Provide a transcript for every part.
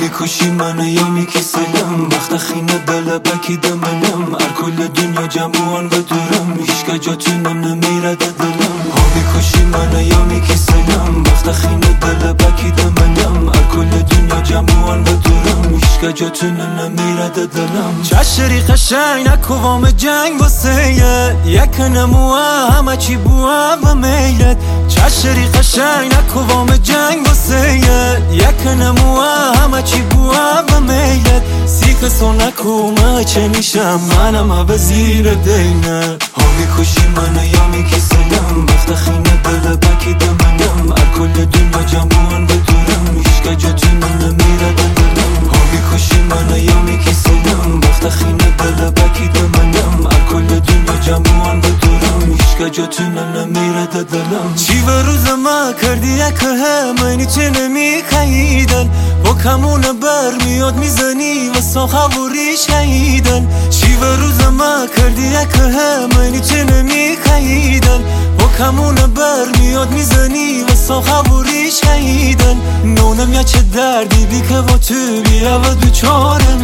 میکشی منو یا میکسلم وقت خینه دل بکی دمنم هر کل دنیا جمعوان و دورم هیچگاه جاتونم نمیره دلم ها میکشی منو یا میکسلم وقت خینه دل بکی دمنم هر کل دنیا جمعوان و دورم هیچگاه جاتونم نمیره دلم چشری قشنگ نکوام جنگ واسه یک نموه همه چی بوه و میلت چشری قشنگ نکوام جنگ واسه یک نموه همه چی بوه و میلت سیخ سو نکومه چه میشم منم وزیر دینه ها میکشی منو یا میکسلم وقت خینه دل بکی دمنم هر کل دنیا جمعوان و دورم هیچگاه جاتونم نمیره دلم ها میکشی منو یا میکسلم وقت خینه دل بکی دمنم هر کل دنیا جمعوان و دورم هیچگاه جاتونم نمیره دلم چی و روز ما کردی یک همینی چه نمیخیدن با کمون بر میاد میزنی و ساخوری شهیدن چی و روز ما کردی یک همینی چه نمیخیدن با کمون بر میاد میزنی و ساخوری شهیدن نونم یا چه دردی بی که با تو بیا و دوچاره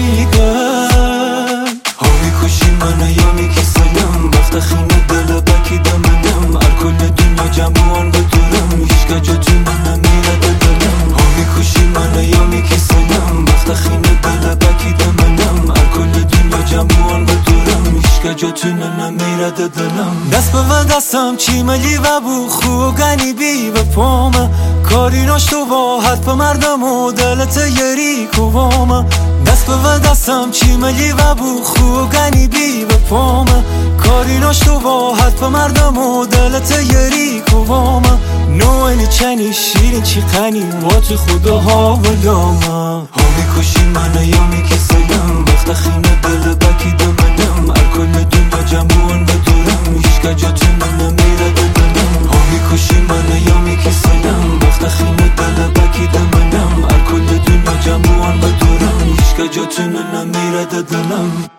میگن ها میکشی منو یا میکسلم وقت خینه دل بکی دمنم هر کل دنیا جمعوان و دورم هیچگاه جاتونم نمیره دلم ها میکشی منو یا میکسلم وقت خینه دل بکی دمنم هر کل دنیا جمعوان و دورم هیچگاه جاتونم نمیره دلم دست به دستم چی ملی و بو خوگنی بی و پامه کاری ناشتو با حد په مردم و دلت یری کوامه دست به دستم چی ملی و بو خوگنی بی و پامه کاری ناشتو با حد په مردم و دلت یری کوامه نوعنی چنی شیرین چی قنی با تو خداها و یامه ها میکشی منو یا میکسلم وقت خینه دل بکی دمنم هر کل دنیا جمعوان و دورم هیچگاه جاتونم نمیره دلم ها میکشی منو یا میکسلم وقت خینه دل بکی دمنم هر کل دنیا جمعوان و دورم هیچگاه جاتونم نمیره دلم